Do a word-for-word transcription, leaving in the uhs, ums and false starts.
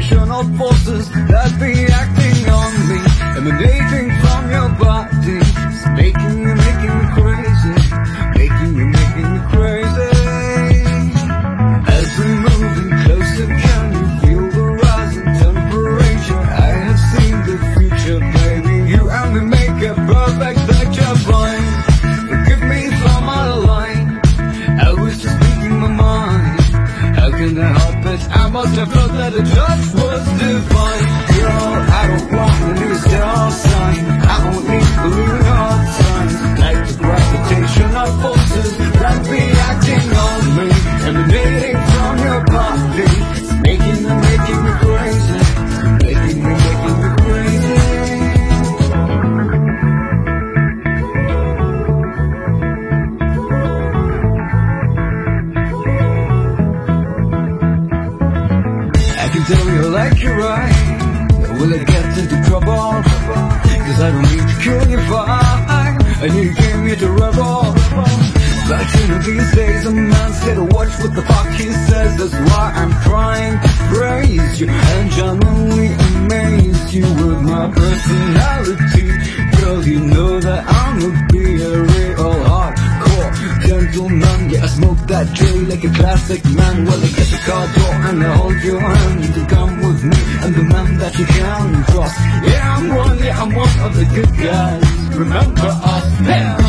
gravitational forces that be acting on me, emanating from your body, it's making you, making me crazy, making you, making me crazy. As we're moving closer, can you feel the rising temperature? I have seen the future, baby. You and me make a perfect picture, boy. Forgive me for my line, I was just speaking my mind. How can I help it? I must have felt that it just was divine. Girl, I don't want a new star sign, I only believe in hard times. Like the gravitational forces that be acting on me, emanating from your body, it's making me, making me crazy, making me, making me crazy. I can tell you like you're right, will I get into trouble? Cause I don't need to kill you fine, I need you gave me to rebel. But you know these days a man's gotta watch what the fuck he says. That's why I'm trying to praise you and genuinely amaze you with my personality. Girl, you know that I'ma be a real hardcore gentleman. Yeah, I smoke that J like a classic man. Well, I get the car door and I hold your hand. You can come with me, I'm the man that you can trust. Yeah, I'm one, yeah, I'm one of the good guys. Remember us, yeah.